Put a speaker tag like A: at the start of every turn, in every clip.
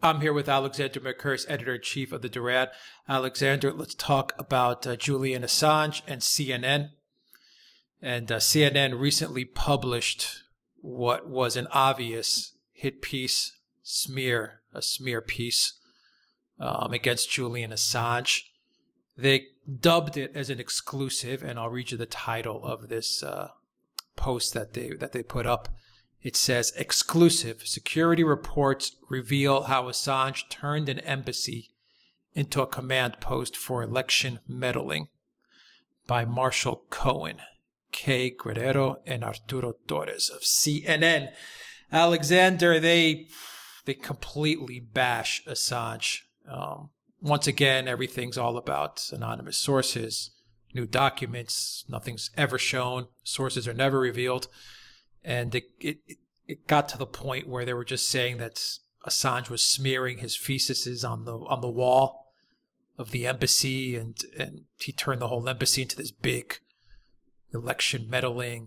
A: I'm here with Alexander Mercouris, editor-in-chief of the Duran. Alexander, let's talk about Julian Assange and CNN. And CNN recently published what was an obvious hit piece, a smear piece against Julian Assange. They dubbed it as an exclusive, and I'll read you the title of this post that they put up. It says, "Exclusive. Security reports reveal how Assange turned an embassy into a command post for election meddling," by Marshall Cohen, Kay Guerrero, and Arturo Torres of CNN. Alexander, they completely bash Assange. Once again, everything's all about anonymous sources, new documents, nothing's ever shown, sources are never revealed. And it got to the point where they were just saying that Assange was smearing his feces on the wall of the embassy, and he turned the whole embassy into this big election meddling,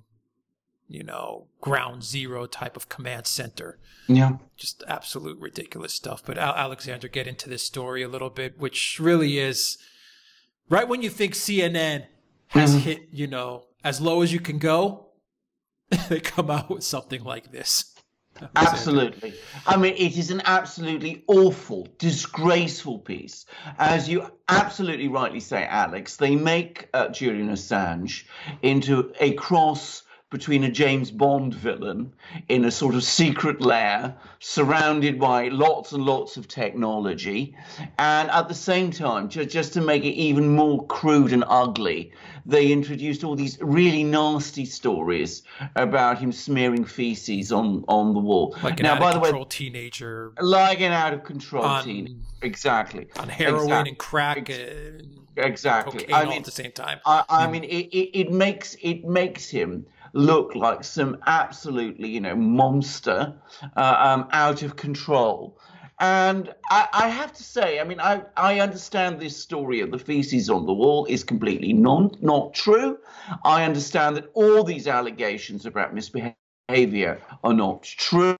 A: ground zero type of command center.
B: Yeah.
A: Just absolute ridiculous stuff. But Alexander, get into this story a little bit, which really is right when you think CNN has hit, as low as you can go. They come out with something like this.
B: Absolutely. I mean, it is an absolutely awful, disgraceful piece. As you absolutely rightly say, Alex, they make Julian Assange into a cross between a James Bond villain in a sort of secret lair surrounded by lots and lots of technology. And at the same time, just to make it even more crude and ugly, they introduced all these really nasty stories about him smearing feces on the wall.
A: Like an out-of-control teenager.
B: Like an out-of-control teenager. Exactly.
A: On heroin and crack.
B: Exactly.
A: Cocaine all at the same time.
B: I mean, it makes him look like some absolutely, monster, out of control. And I have to say, I mean, I understand this story of the feces on the wall is completely not true. I understand that all these allegations about misbehavior are not true.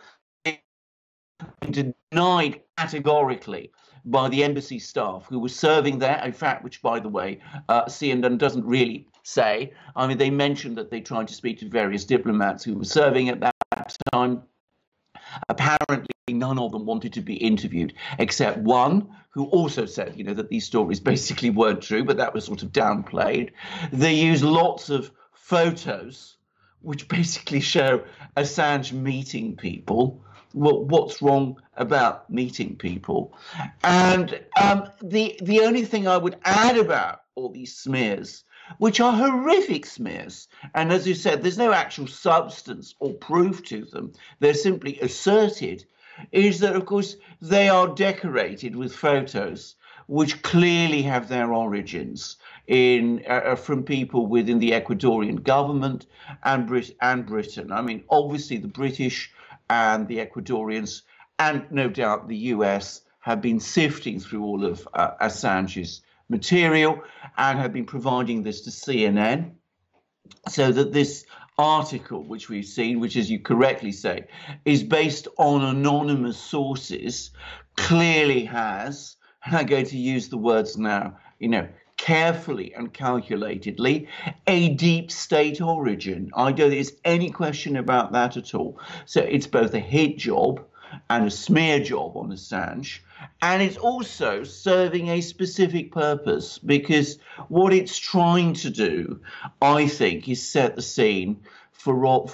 B: Denied categorically by the embassy staff who were serving there, in fact, which, by the way, CNN doesn't really say. I mean, they mentioned that they tried to speak to various diplomats who were serving at that time. Apparently, none of them wanted to be interviewed, except one who also said, that these stories basically weren't true, but that was sort of downplayed. They used lots of photos, which basically show Assange meeting people. Well, what's wrong about meeting people? And the only thing I would add about all these smears, which are horrific smears, and as you said, there's no actual substance or proof to them, they're simply asserted, is that, of course, they are decorated with photos which clearly have their origins from people within the Ecuadorian government and Britain. I mean, obviously, the British and the Ecuadorians, and no doubt the US, have been sifting through all of Assange's material and have been providing this to CNN, so that this article, which we've seen, which, as you correctly say, is based on anonymous sources, clearly has, and I'm going to use the words now, carefully and calculatedly, a deep state origin. I don't think there's any question about that at all. So it's both a hit job and a smear job on Assange, and it's also serving a specific purpose, because what it's trying to do, I think, is set the scene for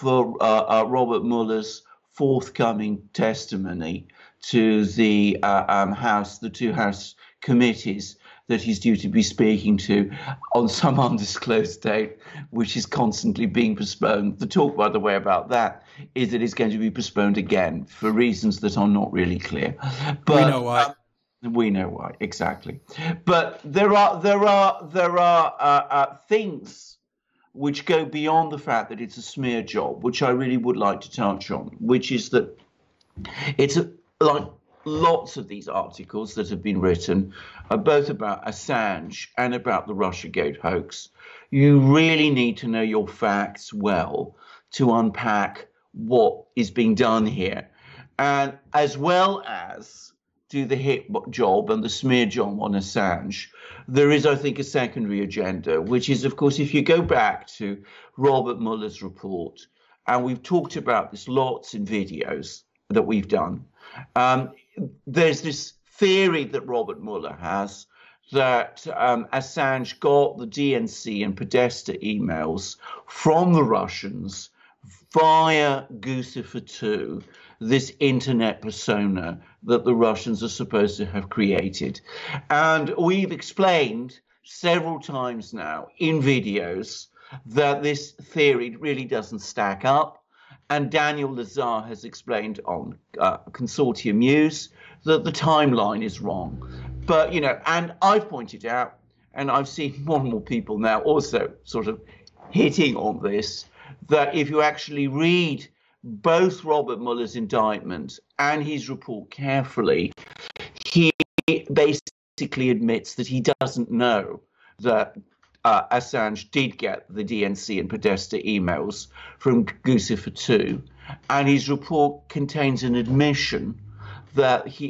B: Robert Mueller's forthcoming testimony to the two House committees that he's due to be speaking to on some undisclosed date, which is constantly being postponed. The talk, by the way, about that is that it's going to be postponed again for reasons that are not really clear. But
A: we know why.
B: We know why, exactly. But there are things which go beyond the fact that it's a smear job, which I really would like to touch on, which is that it's like lots of these articles that have been written, both about Assange and about the Russiagate hoax. You really need to know your facts well to unpack what is being done here. and as well as do the hit job and the smear job on Assange, there is, I think, a secondary agenda, which is, of course, if you go back to Robert Mueller's report, and we've talked about this lots in videos that we've done, there's this theory that Robert Mueller has that Assange got the DNC and Podesta emails from the Russians via Guccifer 2, this internet persona that the Russians are supposed to have created. And we've explained several times now in videos that this theory really doesn't stack up. And Daniel Lazar has explained on Consortium News that the timeline is wrong. But, you know, and I've pointed out, and I've seen more and more people now also sort of hitting on this, that if you actually read both Robert Mueller's indictment and his report carefully, he basically admits that he doesn't know that Assange did get the DNC and Podesta emails from Guccifer 2, and his report contains an admission that he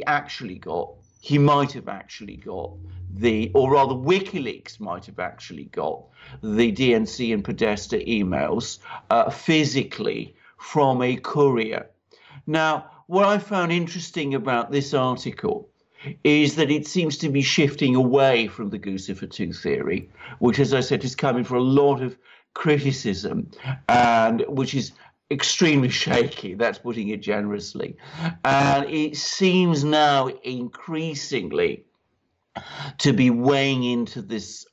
B: might have actually got or rather WikiLeaks might have actually got the DNC and Podesta emails physically from a courier. Now, what I found interesting about this article is that it seems to be shifting away from the Guccifer 2 theory, which, as I said, is coming for a lot of criticism, and which is extremely shaky, that's putting it generously. And it seems now increasingly to be weighing into this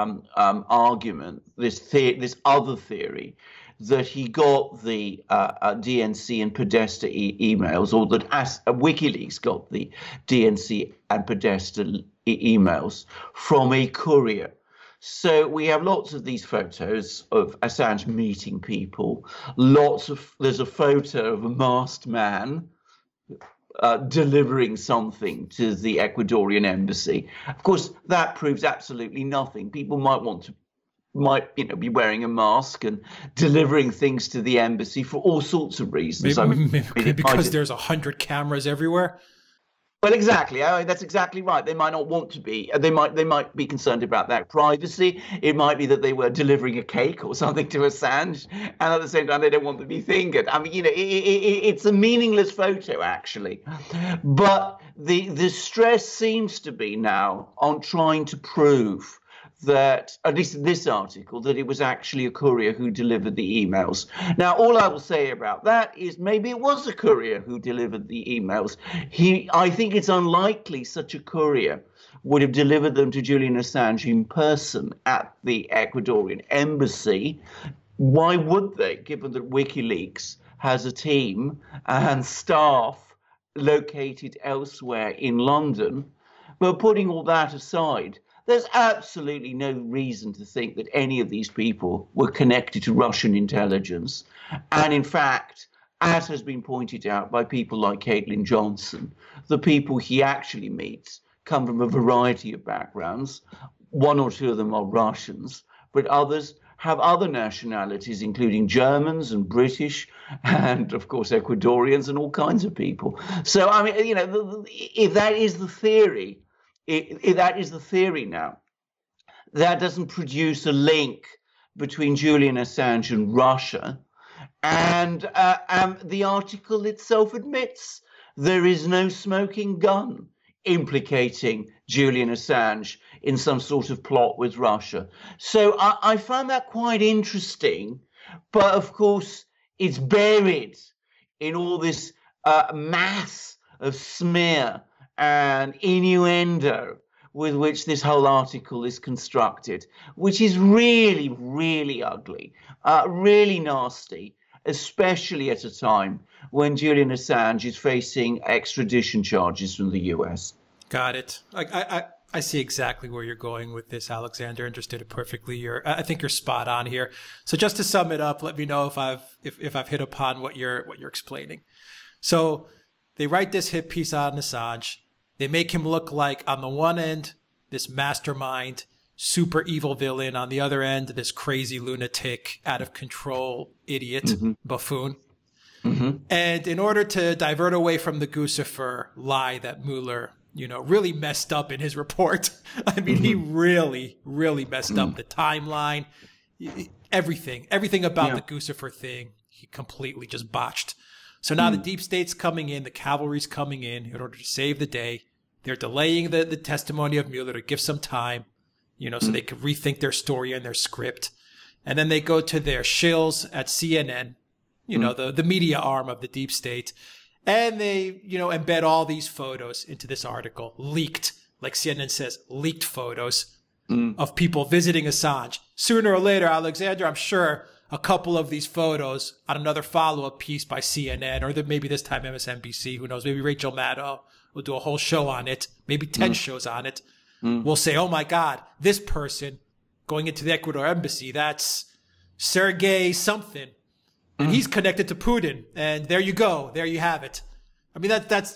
B: argument, this other theory, that he got the DNC and Podesta emails, or that WikiLeaks got the DNC and Podesta emails from a courier. So we have lots of these photos of Assange meeting people. There's a photo of a masked man delivering something to the Ecuadorian embassy. Of course, that proves absolutely nothing. People might be wearing a mask and delivering things to the embassy for all sorts of reasons.
A: Maybe because there's 100 cameras everywhere.
B: Well, exactly. That's exactly right. They might not want to be. They might be concerned about that privacy. It might be that they were delivering a cake or something to Assange, and at the same time they don't want to be fingered. I mean, it's a meaningless photo actually. But the stress seems to be now on trying to prove that, at least in this article, that it was actually a courier who delivered the emails. Now, all I will say about that is maybe it was a courier who delivered the emails. I think it's unlikely such a courier would have delivered them to Julian Assange in person at the Ecuadorian embassy. Why would they, given that WikiLeaks has a team and staff located elsewhere in London? But putting all that aside, there's absolutely no reason to think that any of these people were connected to Russian intelligence. And in fact, as has been pointed out by people like Caitlin Johnson, the people he actually meets come from a variety of backgrounds. One or two of them are Russians, but others have other nationalities, including Germans and British and, of course, Ecuadorians and all kinds of people. So, I mean, if that is the theory, if that is the theory now, that doesn't produce a link between Julian Assange and Russia. And the article itself admits there is no smoking gun implicating Julian Assange in some sort of plot with Russia. So I found that quite interesting. But of course, it's buried in all this mass of smear and innuendo with which this whole article is constructed, which is really, really ugly, really nasty, especially at a time when Julian Assange is facing extradition charges from the US.
A: Got it. I see exactly where you're going with this, Alexander. Understood it perfectly. I think you're spot on here. So just to sum it up, let me know if I've hit upon what you're explaining. So they write this hit piece on Assange. They make him look like, on the one end, this mastermind, super evil villain. On the other end, this crazy lunatic, out of control, idiot, buffoon. And in order to divert away from the Guccifer lie that Mueller, really messed up in his report. I mean, he really, really messed up the timeline, everything about the Guccifer thing. He completely just botched. So now the deep state's coming in, the cavalry's coming in order to save the day. They're delaying the testimony of Mueller to give some time, so they could rethink their story and their script. And then they go to their shills at CNN, the media arm of the deep state. And they, embed all these photos into this article, leaked, like CNN says, leaked photos of people visiting Assange. Sooner or later, Alexander, I'm sure a couple of these photos on another follow-up piece by CNN, or maybe this time MSNBC, who knows, maybe Rachel Maddow will do a whole show on it, maybe 10 shows on it. We'll say, oh my God, this person going into the Ecuador embassy, that's Sergei something. And he's connected to Putin. And there you go. There you have it. I mean, that's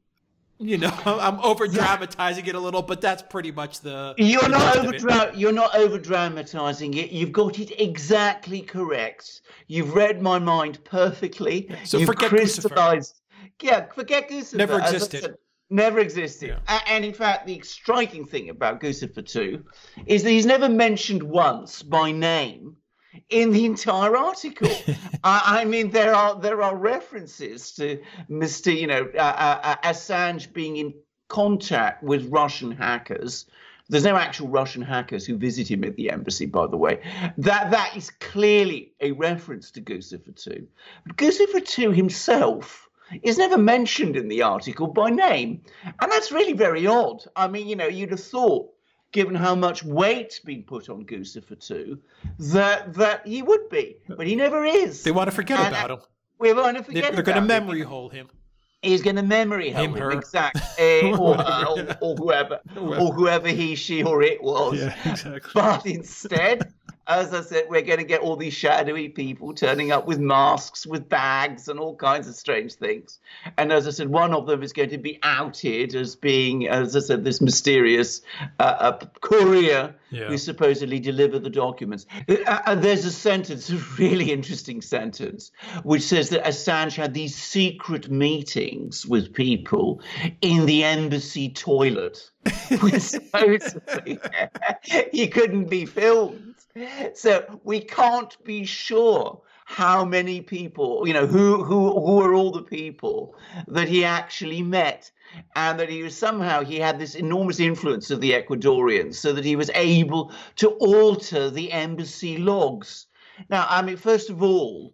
A: I'm over-dramatizing it a little, but that's pretty much the...
B: You're not over-dramatizing it. You've got it exactly correct. You've read my mind perfectly.
A: So
B: You've
A: forget
B: crystallized. Yeah, forget Guccifer.
A: Never existed.
B: Never existed. Yeah. And in fact, the striking thing about Guccifer 2 is that he's never mentioned once by name in the entire article. I mean, there are references to Mr. Assange being in contact with Russian hackers. There's no actual Russian hackers who visit him at the embassy, by the way. That is clearly a reference to Guccifer 2. But Guccifer 2 himself is never mentioned in the article by name. And that's really very odd. I mean, you'd have thought, given how much weight's been put on Guccifer 2, that he would be. But he never is.
A: They want to forget about him.
B: We want to forget about him.
A: They're going to memory hole him.
B: He's going to memory hole him, exactly. Or whoever he, she, or it was.
A: Yeah, exactly.
B: But instead, as I said, we're going to get all these shadowy people turning up with masks, with bags, and all kinds of strange things. And as I said, one of them is going to be outed as being, as I said, this mysterious courier who supposedly delivered the documents. There's a sentence, a really interesting sentence, which says that Assange had these secret meetings with people in the embassy toilet. Supposedly he couldn't be filmed. So we can't be sure how many people, who are all the people that he actually met, and that he had this enormous influence of the Ecuadorians, so that he was able to alter the embassy logs. Now, I mean, first of all,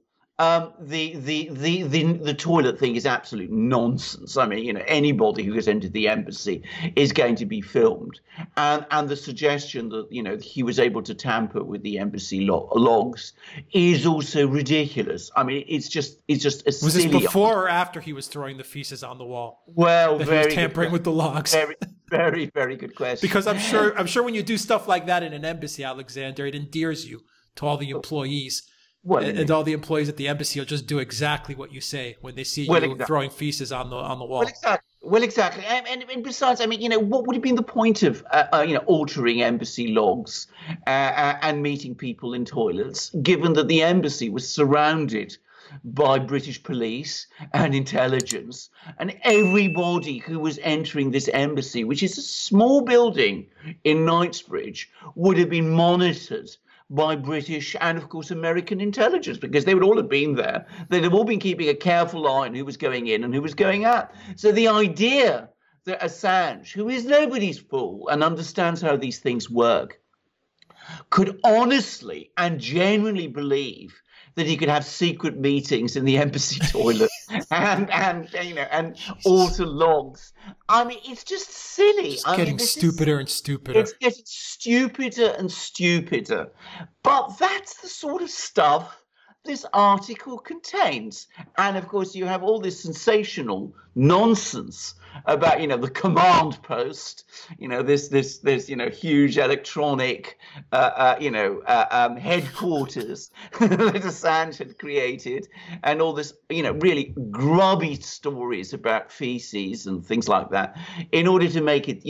B: the toilet thing is absolute nonsense. I mean, anybody who has entered the embassy is going to be filmed, and the suggestion that he was able to tamper with the embassy logs is also ridiculous. I mean, it's just a
A: was
B: silly.
A: This before or after he was throwing the feces on the wall?
B: Well,
A: that he was tampering with the logs.
B: Very, very, very good question.
A: Because I'm sure when you do stuff like that in an embassy, Alexander, it endears you to all the employees. And all the employees at the embassy will just do exactly what you say when they see you throwing feces on the wall.
B: Well, exactly. And besides, I mean, what would have been the point of, altering embassy logs and meeting people in toilets, given that the embassy was surrounded by British police and intelligence, and everybody who was entering this embassy, which is a small building in Knightsbridge, would have been monitored by British and, of course, American intelligence, because they would all have been there. They'd have all been keeping a careful eye on who was going in and who was going out. So the idea that Assange, who is nobody's fool and understands how these things work, could honestly and genuinely believe that he could have secret meetings in the embassy toilet and alter logs. I mean, it's just silly.
A: It's getting stupider and stupider.
B: It's getting stupider and stupider. But that's the sort of stuff this article contains. And of course, you have all this sensational nonsense about, the command post, this huge electronic, headquarters that Assange had created, and all this, really grubby stories about feces and things like that, in order to make it,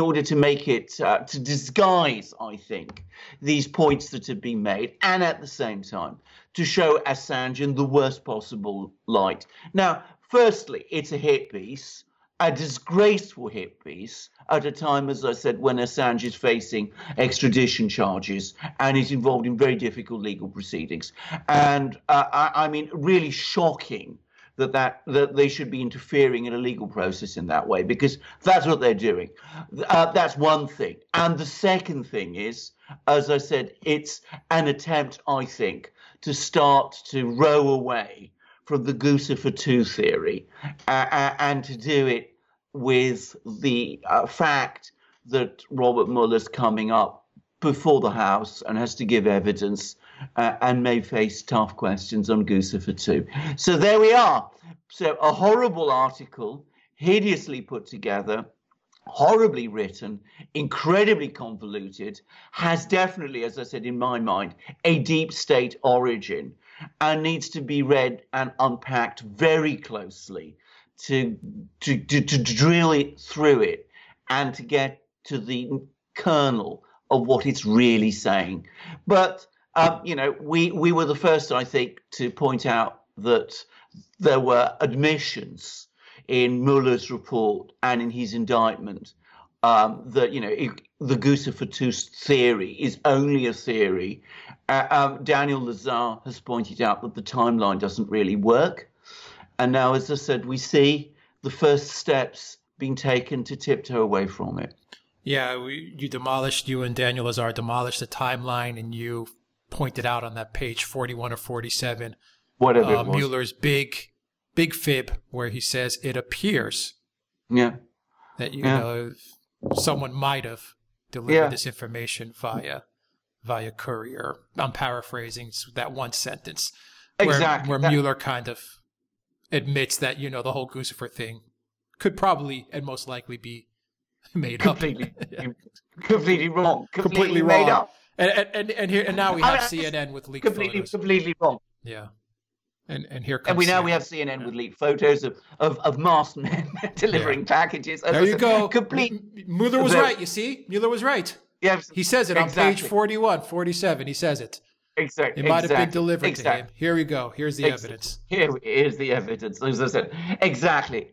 B: to disguise, I think, these points that have been made, and at the same time to show Assange in the worst possible light. Now, firstly, it's a hit piece, a disgraceful hit piece, at a time, as I said, when Assange is facing extradition charges and is involved in very difficult legal proceedings. And I mean, really shocking that they should be interfering in a legal process in that way, because that's what they're doing. That's one thing. And the second thing is, as I said, it's an attempt, I think, to start to row away from the Guccifer II theory, and to do it with the fact that Robert Mueller's coming up before the House and has to give evidence, and may face tough questions on Guccifer II. So there we are. So a horrible article, hideously put together, horribly written, incredibly convoluted, has definitely, as I said, in my mind, a deep state origin, and needs to be read and unpacked very closely to drill it through it and to get to the kernel of what it's really saying. But we were the first, I think, to point out that there were admissions in Mueller's report and in his indictment that the Guccifer II theory is only a theory. Daniel Lazare has pointed out that the timeline doesn't really work. And now, as I said, we see the first steps being taken to tiptoe away from it.
A: Yeah, you and Daniel Lazare demolished the timeline, and you pointed out on that page 41 or 47,
B: whatever it was,
A: Mueller's big fib, where he says it appears that someone might have delivered this information via courier. I'm paraphrasing that one sentence,
B: exactly,
A: where Mueller kind of admits that the whole Guccifer thing could probably and most likely be made
B: completely,
A: up.
B: completely wrong,
A: completely
B: made
A: wrong.
B: up.
A: And now we have CNN with leaked photos.
B: Completely wrong.
A: Yeah. And here comes.
B: And we have CNN with leaked photos of masked men delivering packages.
A: There you go. Mueller was right. You see, Mueller was right.
B: Yeah,
A: he says it on page 41, 47. He says it.
B: Exactly.
A: It might have been delivered to him. Here we go. Here's the evidence.
B: Here's the evidence. As I said, exactly.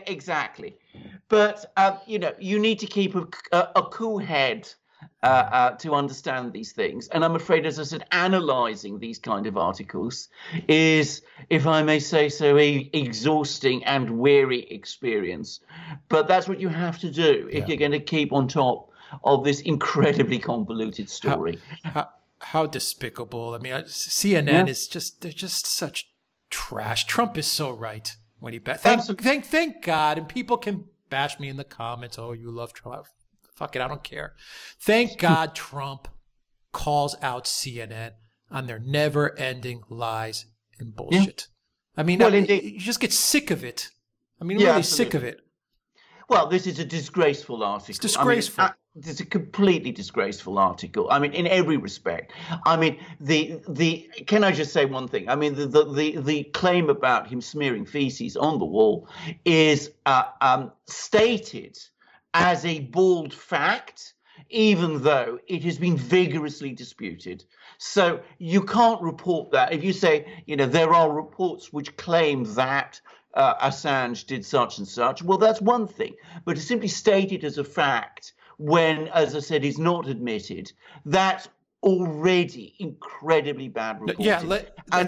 B: But you need to keep a cool head to understand these things. And I'm afraid, as I said, analysing these kind of articles is, if I may say so, a exhausting and weary experience. But that's what you have to do if you're going to keep on top of this incredibly convoluted story.
A: How despicable. I mean, CNN is they're just such trash. Trump is so right when he thank God, and people can bash me in the comments. Oh, you love Trump. Fuck it, I don't care. Thank God Trump calls out CNN on their never-ending lies and bullshit. I mean, you just get sick of it. I mean, really sick of it.
B: Well, this is a disgraceful article.
A: It's disgraceful.
B: It's a completely disgraceful article. I mean, in every respect. I mean, the can I just say one thing? I mean, the claim about him smearing feces on the wall is stated as a bald fact, even though it has been vigorously disputed. So you can't report that. If you say, there are reports which claim that Assange did such and such, well, that's one thing. But to simply state it as a fact when, as I said, he's not admitted, that's already incredibly bad reporting.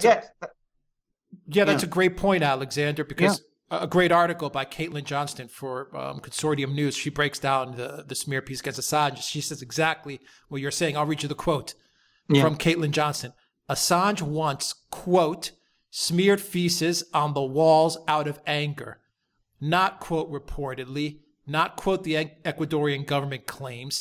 A: That's a great point, Alexander, because a great article by Caitlin Johnston for Consortium News. She breaks down the smear piece against Assange. She says exactly what you're saying. I'll read you the quote from Caitlin Johnston. Assange once, quote, smeared feces on the walls out of anger. Not, quote, reportedly, not, quote, the Ecuadorian government claims,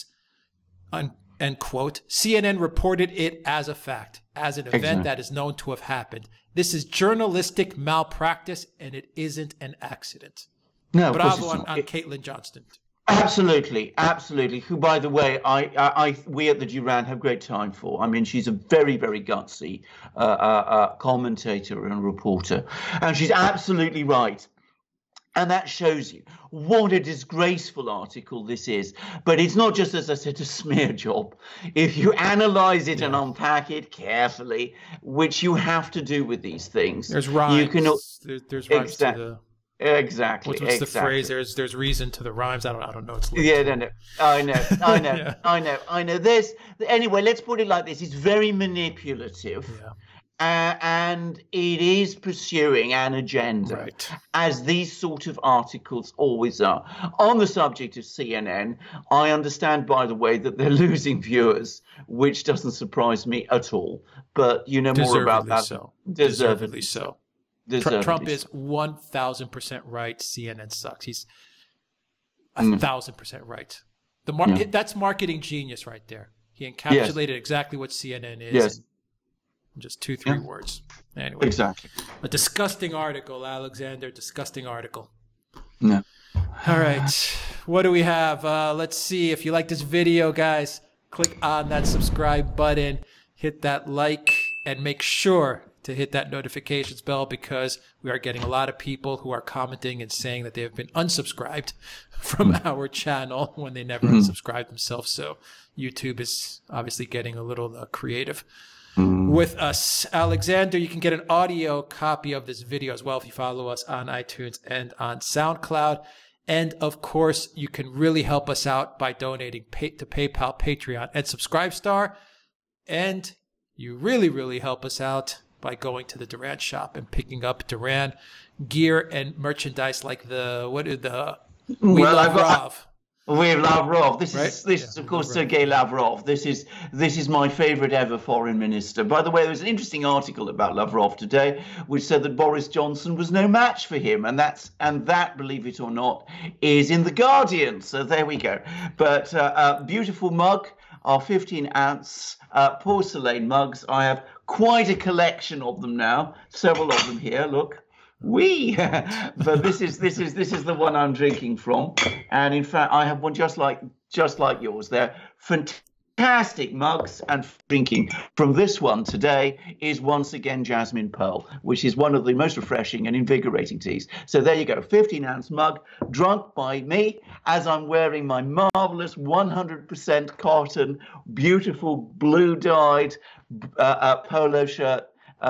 A: end quote. CNN reported it as a fact, as an event that is known to have happened. This is journalistic malpractice, and it isn't an accident.
B: No, of course
A: Bravo
B: it's not.
A: on Caitlin Johnston.
B: Absolutely, absolutely. Who, by the way, we at the Duran have great time for. I mean, she's a very, very gutsy commentator and reporter, and she's absolutely right. And that shows you what a disgraceful article this is. But it's not just, as I said, a smear job. If you analyze it and unpack it carefully, which you have to do with these things,
A: there's rhymes.
B: You can,
A: there's rhymes to the.
B: Exactly.
A: What's the phrase? There's reason to the rhymes. I don't know. It's
B: no. I know. I know. Anyway. Let's put it like this: it's very manipulative, and it is pursuing an agenda, as these sort of articles always are. On the subject of CNN, I understand, by the way, that they're losing viewers, which doesn't surprise me at all. But you know more about that.
A: Deservedly so. Trump is 1,000% right. CNN sucks. He's 1,000% right. That's marketing genius right there. He encapsulated exactly what CNN is in just 2-3 words. Anyway,
B: exactly.
A: A disgusting article, Alexander. Disgusting article.
B: No.
A: All right. What do we have? Let's see. If you like this video, guys, click on that subscribe button, hit that like, and make sure to hit that notifications bell, because we are getting a lot of people who are commenting and saying that they have been unsubscribed from our channel when they never unsubscribed themselves. So YouTube is obviously getting a little creative with us. Alexander, you can get an audio copy of this video as well if you follow us on iTunes and on SoundCloud. And of course, you can really help us out by donating to PayPal, Patreon, and Subscribestar. And you really, really help us out by going to the Duran shop and picking up Duran gear and merchandise like We Love Rav.
B: This is of course Sergei Lavrov. This is my favorite ever foreign minister. By the way, there was an interesting article about Lavrov today, which said that Boris Johnson was no match for him, and that, believe it or not, is in the Guardian. So there we go. But beautiful mug, our 15-ounce porcelain mugs. I have quite a collection of them now. Several of them here. Look. But this is the one I'm drinking from, and in fact I have one just like yours. They're fantastic mugs, and drinking from this one today is once again Jasmine Pearl, which is one of the most refreshing and invigorating teas. So there you go, 15-ounce mug, drunk by me as I'm wearing my marvelous 100% cotton, beautiful blue-dyed polo shirt.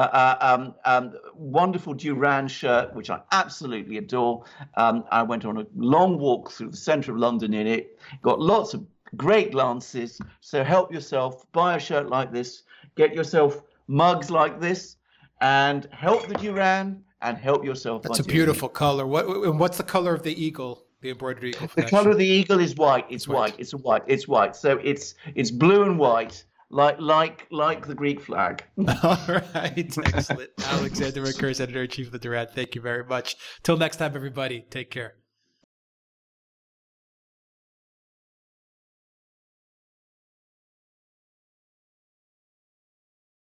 B: Wonderful Duran shirt, which I absolutely adore. I went on a long walk through the centre of London in it. Got lots of great glances. So help yourself. Buy a shirt like this. Get yourself mugs like this, and help the Duran and help yourself.
A: That's a beautiful color. What's the color of the eagle? The embroidered eagle.
B: The color of the eagle is white. It's white. It's white. So it's blue and white. Like the Greek flag.
A: All right. Excellent. Alexander McCurse, Editor-in-Chief of the Duran. Thank you very much. Till next time, everybody. Take care.